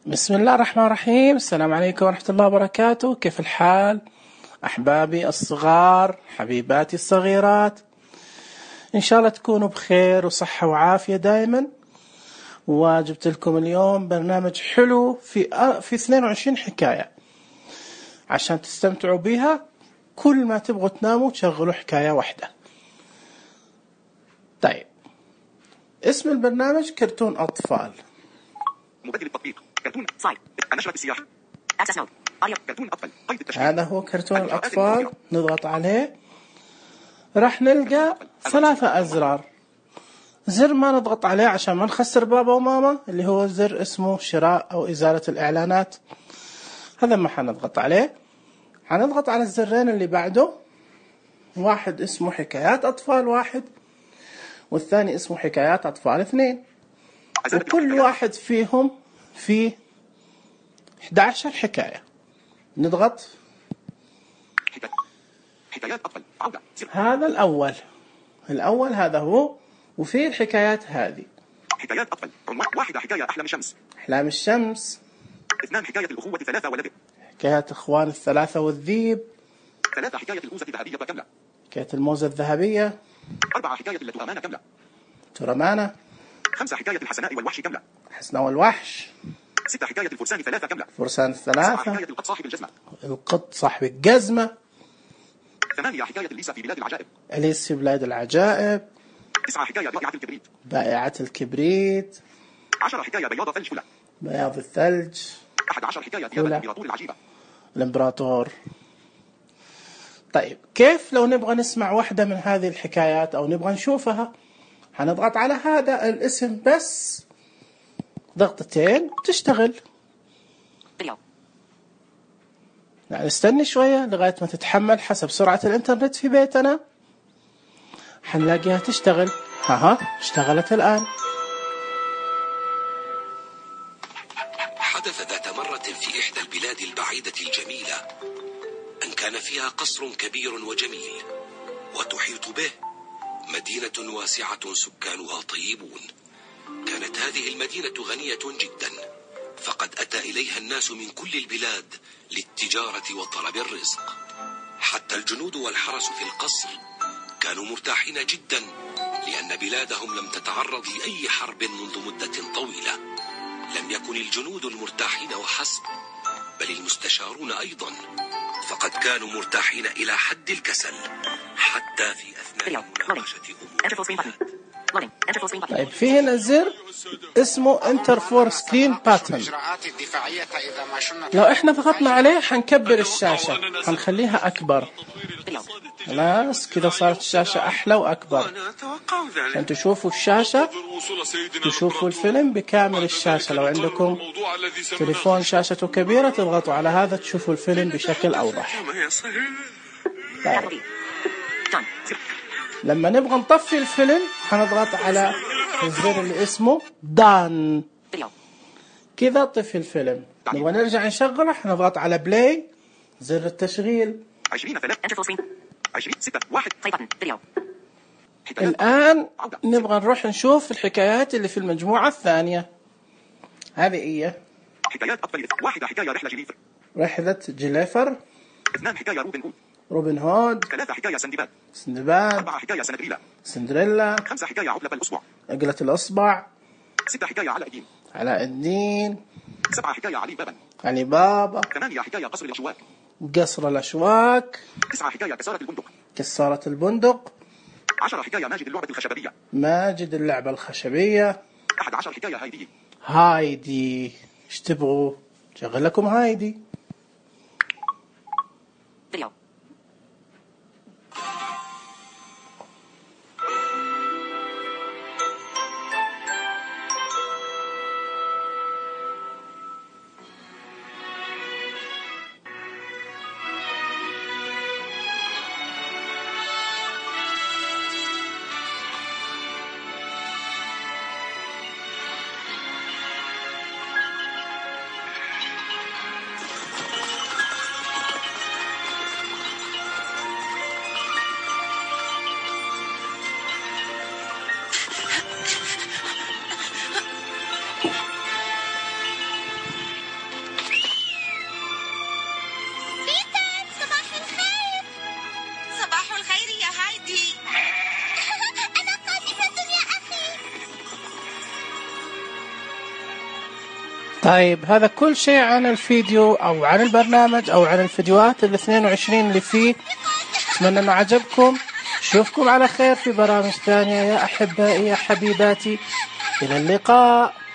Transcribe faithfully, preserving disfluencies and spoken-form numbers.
بسم الله الرحمن الرحيم. السلام عليكم ورحمة الله وبركاته. كيف الحال أحبابي الصغار، حبيباتي الصغيرات؟ إن شاء الله تكونوا بخير وصحة وعافية دائما. وجبت لكم اليوم برنامج حلو في في اثنين وعشرين حكاية عشان تستمتعوا بيها. كل ما تبغوا تناموا تشغلوا حكاية واحدة. طيب، اسم البرنامج كرتون أطفال. مبدل التطبيق كرتون سايت النشرة السياحي أكسس مود كرتون أطفال قيد التشغيل. هذا هو كرتون الأطفال. نضغط عليه راح نلقى ثلاثة أزرار. زر ما نضغط عليه عشان ما نخسر بابا وماما، اللي هو زر اسمه شراء أو إزالة الإعلانات، هذا ما حنضغط عليه. حنضغط على الزرين اللي بعده، واحد اسمه حكايات أطفال واحد، والثاني اسمه حكايات أطفال اثنين، وكل واحد فيهم فيه إحدى عشرة حكاية. نضغط حكايات أطفال عودة. هذا الأول الأول هذا هو، وفيه الحكايات هذه. حكايات أطفال واحدة حكاية أحلام الشمس. أحلام الشمس. اثنان حكاية الأخوة ثلاثة والذئب. حكايات إخوان الثلاثة والذيب. ثلاثة حكاية الموزة الذهبية كاملة. حكاية الموزة الذهبية. أربعة حكاية الترمانة كاملة. ترمانة. خمسة حكاية الحسناء والوحش كاملة. حسناء والوحش. ستة حكاية الفرسان ثلاثة كاملة. فرسان سبعة الثلاثة. حكاية القط صاحب الجزمة. القط صاحب الجزمة. ثمانية حكاية إليسا في بلاد العجائب. أليس في بلاد العجائب. تسعة حكاية بائعة الكبريت. بائعة الكبريت. عشرة حكاية بياض ثلج كلها. بياض الثلج. أحد عشر حكاية ديانا الإمبراطور العجيبة. الإمبراطور. طيب، كيف لو نبغى نسمع واحدة من هذه الحكايات أو نبغى نشوفها؟ هنضغط على هذا الاسم بس ضغطتين تشتغل. يعني نستني شوية لغاية ما تتحمل حسب سرعة الإنترنت في بيتنا. حنلاقيها تشتغل. ها اشتغلت الآن. حدث ذات مرة في إحدى البلاد البعيدة الجميلة أن كان فيها قصر كبير وجميل، وتحيط به مدينة واسعة سكانها طيبون. كانت هذه المدينة غنية جدا، فقد أتى إليها الناس من كل البلاد للتجارة وطلب الرزق. حتى الجنود والحرس في القصر كانوا مرتاحين جدا، لأن بلادهم لم تتعرض لأي حرب منذ مدة طويلة. لم يكن الجنود المرتاحين وحسب، بل المستشارون أيضا، فقد كانوا مرتاحين إلى حد الكسل حتى في أثناء مناقشة أمور. طيب، في هنا زر اسمه Enter for Screen Pattern. لو احنا ضغطنا عليه حنكبر الشاشة، حنخليها أكبر. خلاص كده صارت الشاشة أحلى وأكبر. عشان تشوفوا الشاشة، تشوفوا الفيلم بكامل الشاشة. لو عندكم تليفون شاشته كبيرة تضغطوا على هذا تشوفوا الفيلم بشكل أوضح. طيب، لما نبغى نطفي الفيلم حنضغط على الزر اللي اسمه دان. كذا طفي الفيلم. نبغى نرجع نشغله حنضغط على بلاي، زر التشغيل. عشرين ثلاثة عشرين ستة واحد. الآن نبغى نروح نشوف الحكايات اللي في المجموعة الثانية. هذه هي حكايات أطفال. واحدة حكاية رحلة جليفر. رحلة جليفر. اثنان حكاية روبن هود. روبن هود. ثلاثة حكاية سندباد. سندباد. أربعة حكاية سندريلا. سندريلا. خمسة حكاية عقلة الأسبوع. عقلة الأصبع. ستة حكاية علاء الدين. علاء الدين. سبعة حكاية علي بابا. علي بابا. ثمانية حكاية قصر الأشواك. قصر الأشواك. تسعة حكاية كسارة البندق. كسارة البندق. عشرة حكاية ماجد اللعبة الخشبية. ماجد اللعبة الخشبية. أحد عشر حكاية هايدي. هايدي. ايش تبغوا؟ شغل لكم هايدي. طيب هذا كل شيء عن الفيديو أو عن البرنامج أو عن الفيديوهات الاثنين وعشرين اللي فيه. أتمنى أنه عجبكم. أشوفكم على خير في برامج ثانية يا أحبائي يا حبيباتي. إلى اللقاء.